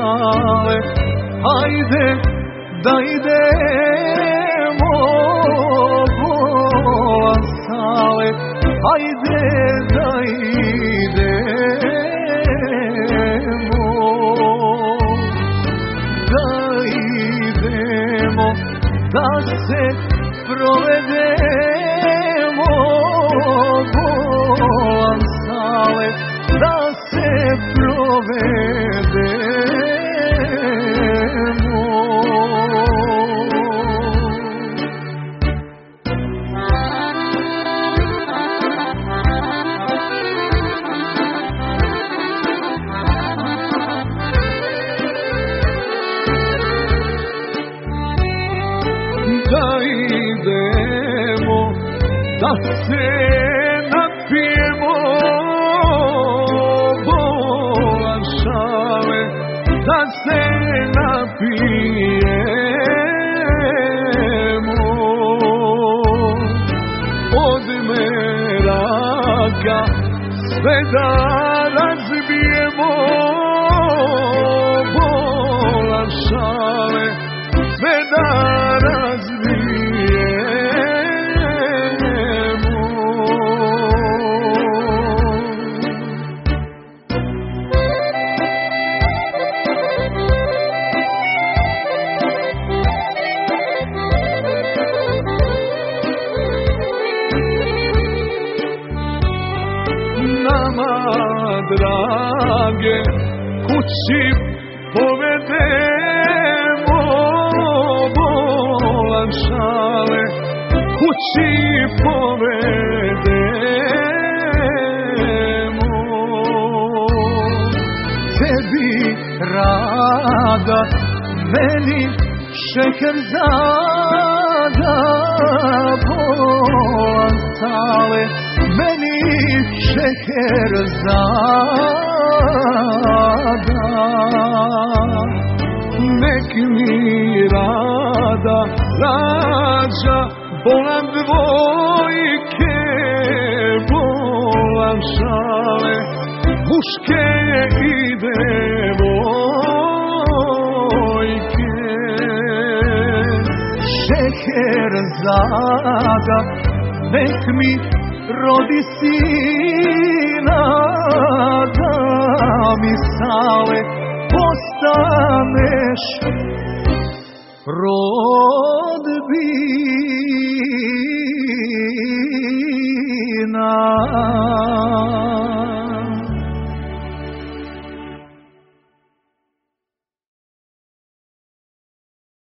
sale, hajde da idemo, bolan sale, hajde da idemo, da se provedemo, bolan sale, da se provedemo. Da idemo, da se napijemo, bolan sale, da se napijemo. Od meraka sve da razbijemo, bolan sale, sve da nama drage kući povedemo, bolan sale, kući povedemo. Tebi rada, meni šeker zada, bolan sale, meni šeker zada. Nek mi rada rađa bolan dvojke, bolan sale, muške i devojke. Šeker zada, nek mi rodi sina, da mi sale postaneš rodbina.